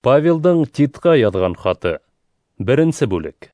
Павелдың Титқа яҙған хаты. Беренсе бүлек.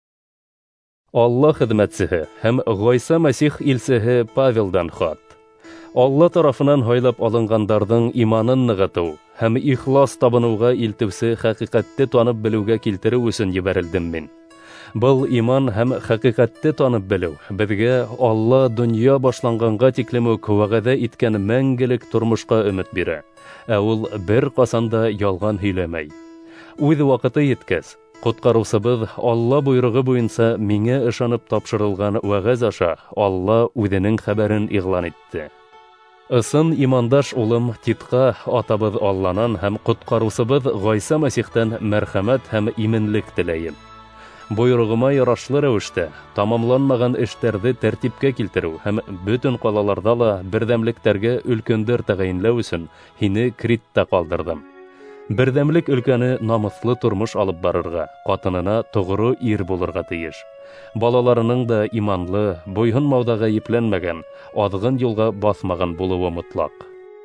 Алла хеҙмәтсеһе һәм Ғайса Мәсих илсеһе Павелдан хат. Алла тарафынан һайлап алынғандарҙың иманын нығытыу һәм ихлас табыныуға илтеүсе хәҡиҡәтте танып белеүгә килтереү өсөн ебәрелдем мин. Был иман һәм хәҡиҡәтте танып белеү беҙгә Алла донъя башланғанға тиклем үк вәғәҙә иткән мәңгелек тормошҡа өмөт бирә, ә ул бер ҡасан да ялған һөйләмәй. Үҙ ваҡыты еткәс, ҡотҡарыусыбыҙ Алла бойороғо буйынса миңә ышанып тапшырылған вәғәз аша Алла үҙенең хәбәрен иғлан итте. Ысын имандаш улым Титқа атабыҙ Алланан һәм ҡотҡарыусыбыҙ Ғайса Мәсихтән мәрхәмәт һәм именлек теләйем. Бойороғома ярашлы рәүештә тамамланмаған эштәрҙе тәртипкә килтереү һәм бөтөн ҡалаларҙа ла берҙәмлектәргә өлкәндәр тәғәйенләү өсөн һине Криттә ҡалдырҙым. Берҙәмлек өлкәне намыҫлы тормош алып барырға, ҡатынына тоғро ир булырға тейеш. Балаларының да иманлы, буйһонмауҙа гаепләнмәгән, аҙғын юлға баҫмаған булыуы мотлаҡ.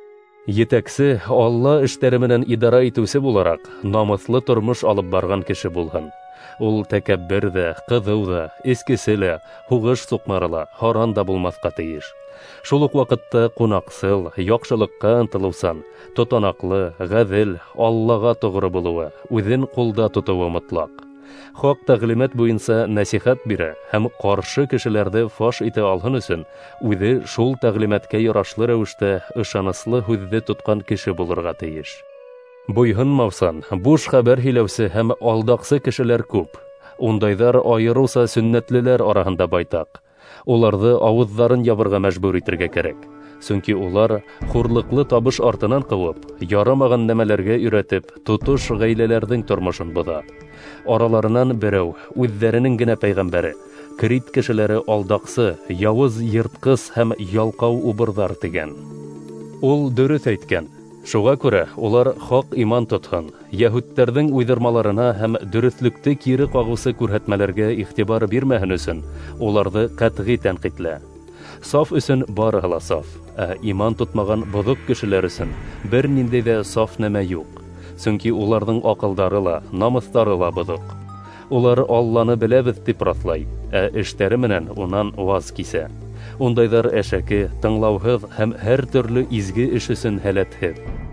Етәксе Алла эштәре менән идара итеүсе булараҡ, намыҫлы тормош алып барған кеше булһын. Ул тәкәббер ҙә, ҡыҙыу ҙа, эскесе лә, һуғыш суҡмары ла, һаран да булмаҫҡа тейеш. Шул уҡ ваҡытта ҡунаҡсыл, яҡшылыҡҡа ынтылыусан, тотанаҡлы, ғәҙел, Аллаға тоғро булыуы, үҙен ҡулда тотоуы мотлаҡ. Хаҡ тәғлимәт буйынса нәсихәт бирә һәм ҡаршы кешеләрҙе фаш итә алһын өсөн, үҙе шул тәғлимәткә ярашлы рәүештә ышаныслы һүҙҙе тотҡан кеше булырға тейеш. Буйһонмаусан, буш хәбәр һөйләүсе һәм алдаҡсы кешеләр күп. Ундайҙар айырыуса сөннәтлеләр араһында байтаҡ. Уларҙы ауыҙҙарын ябырға мәжбүр итергә кәрәк. Сөнки улар хурлыҡлы табыш артынан ҡыуып, ярамаған нәмәләргә өйрәтеп, тотош ғаиләләрҙең тормошон боҙа. Араларынан берәү, үҙҙәренең генә пәйғәмбәре, Крит кешеләре алдаҡсы, яуыз йыртҡыс һәм ялҡау убырҙар тигән. Ул дөрөҫ әйткән. Шуға күрә улар хаҡ иман тотһон, йәһүдтәрҙең уйҙырмаларына һәм дөрөҫлөктө кире ҡағыусы күрһәтмәләргә иғтибар бирмәһен өсөн, уларҙы ҡәтғи тәнҡитлә. Саф өсөн барыһы ла саф, ә иман тотмаған боҙоҡ кешеләр өсөн бер ниндәй ҙә саф нәмә юҡ. Сөнки уларҙың аҡылдары ла, намыҫтары ла боҙоҡ. Улар Алланы беләбеҙ тип раҫлай, ә эштәре менән унан ваз кисә. Ундайҙар әшәке, тыңлауһыҙ һәм һәр төрлө изге эш өсөн һәләтһеҙ.